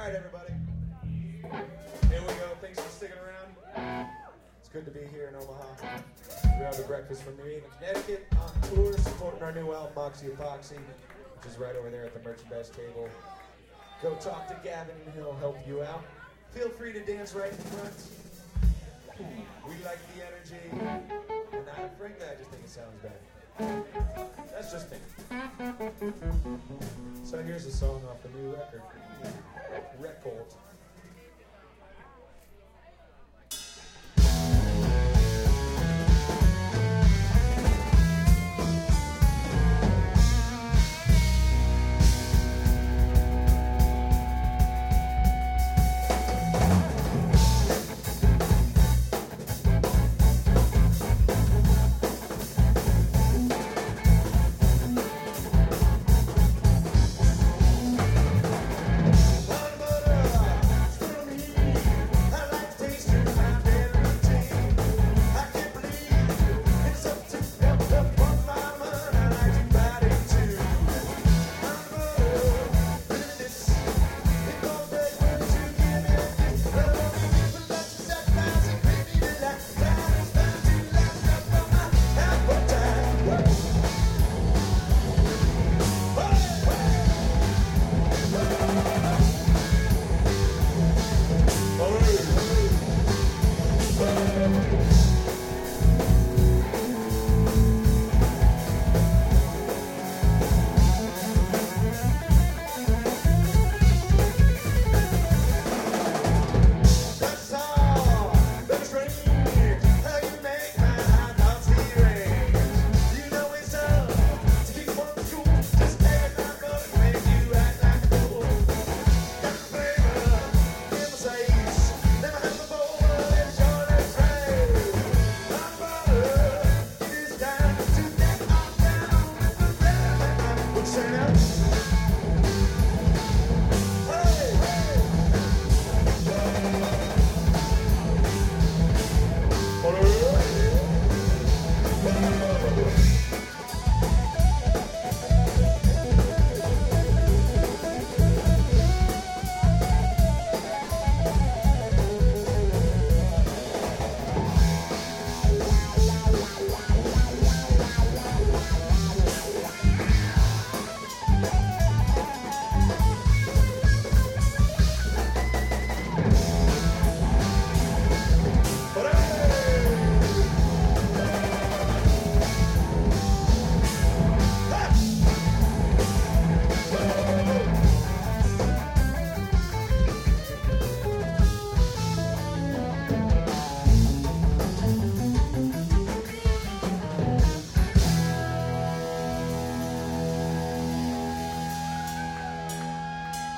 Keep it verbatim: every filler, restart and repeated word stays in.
right, everybody. Here we go. Thanks for sticking around. It's good to be here in Omaha. We have the Breakfast from New Haven, Connecticut, on tour, supporting our new album, Moxie Epoxy, which is right over there at the merchandise table. Go talk to Gavin and he'll help you out. Feel free to dance right in front. We like the energy. And I, frankly, I just think it sounds better. That's just me. So here's a song off the new record. Record.